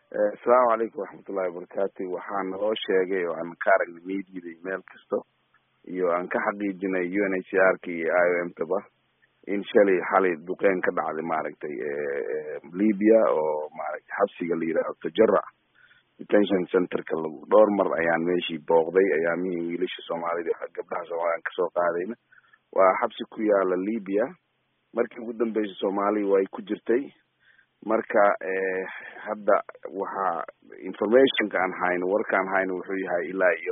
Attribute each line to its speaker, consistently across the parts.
Speaker 1: Asalaamu calaykum waraxmatullahi wabarakaatu. Waxaan noo sheegay oo aan ka aragnay media meel kasto iyo aan ka xaqiijinay UNHCR-ka iyo IOM-taba in xalay duqeyn ka dhacday maaragtay Libya oo maaragtay xabsiga la yiraahdo Tajarruc detention center-ka dhowr mar ayaan meeshii booqday ayaamihii wiilasha Soomaalida iyo gabdhaha Soomaaliyeed ka soo qaadayna. Waa xabsi ku yaala Libya. Markii ugu dambeysay Soomaaliya way ku jirtay. Marka hadda waxa information-ka aan hayno warkaan hayno wuxuu yahay ilaa iyo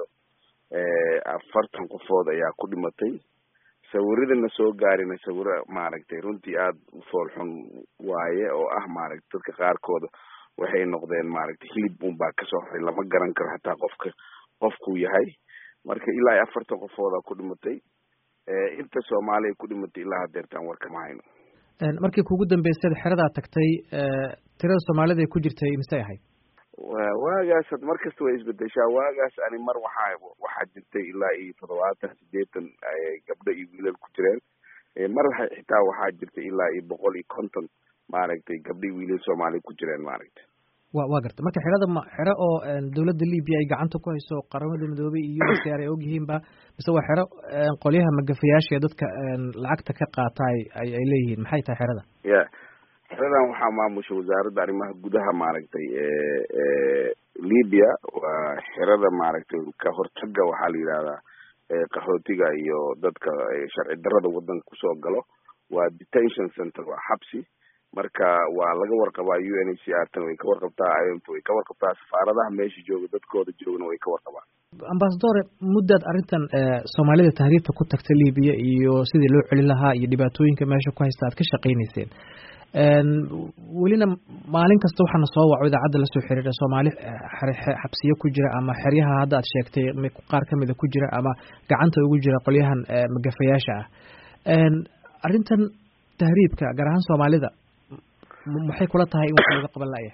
Speaker 1: 40 qofood ayaa ku dhimatay. Sawiradana soo gaarina sawiro maaragtay runtii aad u fool xun waaye oo ah maaragtay dadka qaarkood waxay noqdeen maaragtay hilib un baa kasoo haray lama garan karo xataa qofku yahay. Marka ilaa 40 qofood ku dhimatay. Inta Soomaaliya ku dhimatay ilaa hadeertaan warka ma hayno.
Speaker 2: markii kugu dambeysay xerada tagtay tirada Soomaalida ay ku jirtay imse ahayd?
Speaker 1: waagaas markasta way isbedeshaa. waagaas ani mar waxa jirtay ilaa iyo 70 gabdho iyo wiilal ku jireen. mar xitaa waxa jirtay ilaa iyo 150 maaragtay gabdho iyo wiilal Soomaali ku jireen maaragtay.
Speaker 2: waa gartay marka xero oo dawladda Liibiya ay gacanta ku hayso qaramada midoobay iyo UNHCR ay ogyihiin ba mise waa xero qolyaha magafayaasha dadka lacagta ka qaatay ay leeyihiin maxay tahay xerada?
Speaker 1: xeradan waxaa maamusha wasaaradda arrimaha gudaha maaragtay Liibiya. waa xerada maaragtay ka hortaga waxaa la yiraahdaa qaxootiga iyo dadka sharci darrada wadanka kusoo galo. waa detention center, waa xabsi. marka waa laga warqabaa UNHCR tan way ka warqabtaa, IOM way ka warqabtaa, safaaradaha meesha jooga dadkooda joogna way ka warqabaa.
Speaker 2: Ambassador muddad arrintan Soomaalida tahriibta ku tagtay Liibiya iyo sidii loo celin lahaa iyo dhibaatooyinka meesha ku haysta aad ka shaqeynayseen. welina maalin kasta waxaana soo waco idaacadda la soo xiriira Soomaali xabsiyo ku jira ama xeryaha hadda aad sheegtay qaar kamid ku jira ama gacanta ugu jira qolyahan magafayaasha ah. arrintan tahriibka gaar ahaan Soomaalida maxay kula tahay in wax laga qaban lahayo?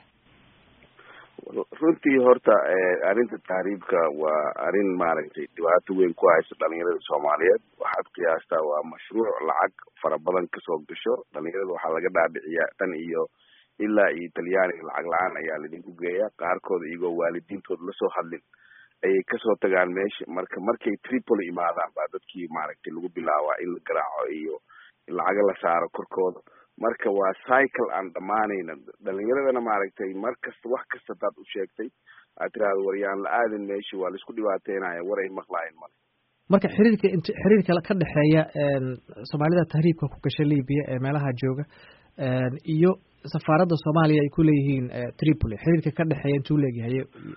Speaker 1: runtii horta arrinta tahriibka waa arrin maaragtay dhibaato weyn ku haysa dhalinyarada Soomaaliyeed. waxaad qiyaastaa waa mashruuc lacag fara badan kasoo gasho. dhalinyarada waxaa laga dhaadhiciyaa tan iyo ilaa iyo Talyaaniga lacag la-aan ayaa laidinku geeyaa. qaarkood iyagoo waalidiintood lasoo hadlin ayay kasoo tagaan meesha. markay Tripoli imaadaan baa dadkii maaragtay lagu bilaabaa in la garaaco iyo lacaga la saaro korkooda. marka waa cycle aan dhamaanayna. dhalinyaradana maaragtay markasta wax kasta taad u sheegtay aad tiraahdo waryaan la aadin meesha waa la isku dhibaateynaya war ay maqlaayeen male.
Speaker 2: marka xiriirka ka dhaxeeya Soomaalida tahriibka ku gashay Liibiya ee meelaha jooga iyo safaaradda Soomaaliya ay ku leeyihiin Tripoli xiriirka ka dhaxeeya intuu leeyahay?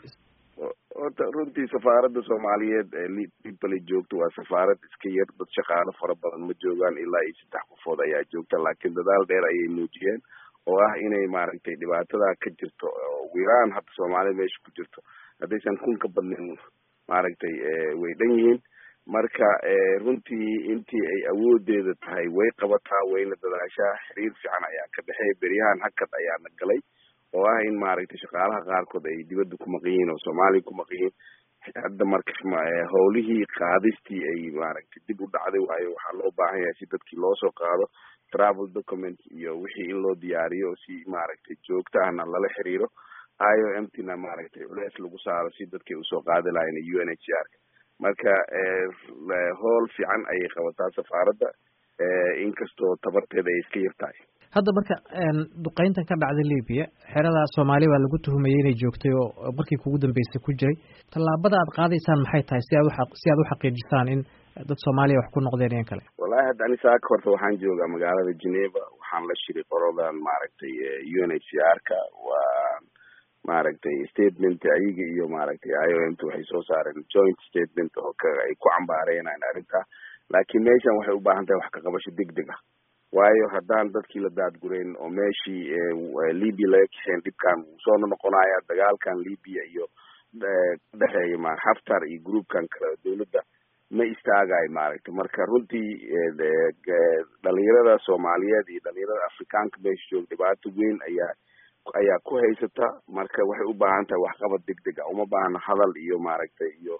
Speaker 1: runtii safaaradda Soomaaliyeed ee Tripoli joogto waa safaarad iska yar. dad shaqaale fara badan ma joogaan, ilaa iyo 3 qofood ayaa joogta. laakiin dadaal dheer ayay muujiyeen oo ah inay maaragtay dhibaatada ka jirto Iran hadda Soomaalida meesha ku jirto haddaysan kun ka badnin maaragtay way dhan yihiin. marka runtii intii ay awoodeeda tahay way qabataa wayna dadaashaa. xiriir fiican ayaa ka dhexeeya. beryahan hakad ayaa na galay oo ah in maaragtay shaqaalaha qaarkood ay dibadda ku maqan yihiin oo Soomaaliya ku maqan yihiin. hadda marka howlihii qaadistii ay maaragtay dib u dhacday waayo waxaa loo baahan yahay si dadkii loo soo qaado travel document iyo wixii in loo diyaariyo si maaragtay joogto ahna lala xiriiro. IOM-tina maaragtay culeys lagu saaro si dadkay usoo qaadi lahayn UNHCR. marka howl fiican ayay qabataa safaaradda inkastoo tabarteeda ay iska yartahay.
Speaker 2: hadda marka duqeynta ka dhacday Liibiya xerada Soomaali baa lagu tuhumayay inay joogtay oo markii kugu dambeysay ku jiray. tallaabada aad qaadaysaan maxay tahay si aad u xaqiijisaan in dad Soomaaliya wax ku noqdeen in kale?
Speaker 1: wallahi hadda ani saaka horta waxaan joogaa magaalada Geneva. waxaan la shiray qorodan maaragtay UNHCR-ka. waa maaragtay statement ayaga iyo maaragtay IOM waxay soo saareen joint statement oo ay ku cambaareenayaan arrinta. laakiin meeshan waxay u baahan tahay wax ka qabasho degdeg ah. waayo haddaan dadkii la daadgurayn oo meeshii Liibiya laga kaxeen dhibkan wuu soo noqonaya. dagaalkan Liibiya iyo dhexeeya Haftar iyo groupkan kale dawladda ma istaagayo maaragtay. marka runtii dhalinyarada Soomaaliyeed iyo dhalinyarada Afrikaanka meesha jooga dhibaato weyn ayaa ku haysata. marka waxay u baahan tahay waxqabad degdeg ah. uma baahna hadal iyo maaragtay iyo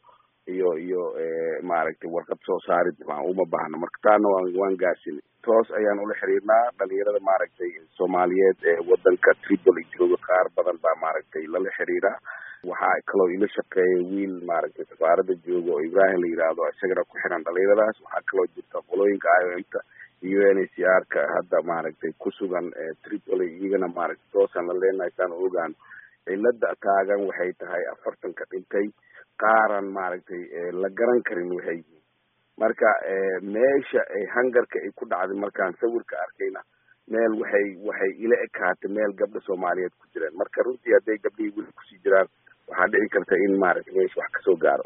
Speaker 1: iyo maaragtay warqad soo saarid uma baahno marka taana waan gaarsinay toos ayaan ula xiriirnaa dhalinyarada maaragtay soomaaliyeed ee wadanka Tripoli jooga qaar badan baa maaragtay lala xiriira waxaa kaloo ila shaqeeya wiil maaragtay safaarada jooga oo Ibrahim la yiraahdo isagana ku xiran dhalinyaradaas waxaa kaloo jirta qolooyinka IOM-ta UNHCR-ka hadda maaragtay ku sugan Tripoli iyagana maaragtay toosan la leenahay saan ogaan cilada taagan waxay tahay 40 ka dhintay qaaran maaragtay la garan karin waxay marka meesha ay hangarka ay ku dhacday markaan sawirka arkayna meel waxay ila ekaatay meel gabdha Soomaaliyeed ku jireen marka runtii haday gabdhii wili ku sii jiraan waxaa dhici karta in maaragtay meesha wax ka soo gaaro